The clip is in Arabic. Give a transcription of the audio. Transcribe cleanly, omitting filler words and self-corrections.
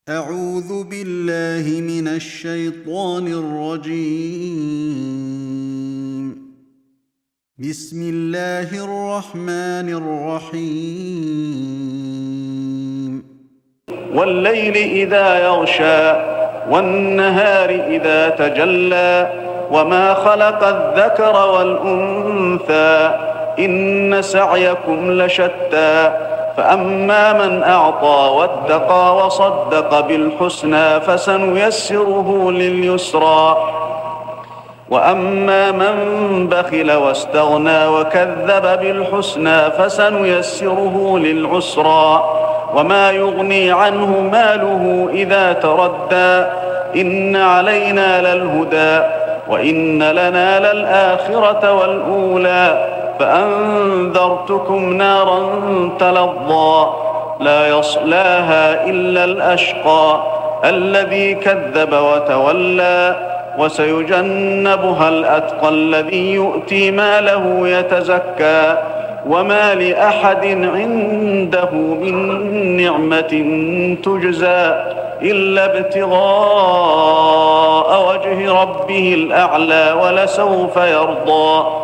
أعوذ بالله من الشيطان الرجيم. بسم الله الرحمن الرحيم. والليل إذا يغشى والنهار إذا تجلى وما خلق الذكر والأنثى إن سعيكم لشتى فأما من أعطى واتقى وصدق بالحسنى فسنيسره لليسرى وأما من بخل واستغنى وكذب بالحسنى فسنيسره للعسرى وما يغني عنه ماله إذا تردى إن علينا للهدى وإن لنا للآخرة والأولى فأنذرتكم نارا تلظى لا يصلاها إلا الأشقى الذي كذب وتولى وسيجنبها الأتقى الذي يؤتي ماله يتزكى وما لأحد عنده من نعمة تجزى إلا ابتغاء وجه ربه الأعلى ولسوف يرضى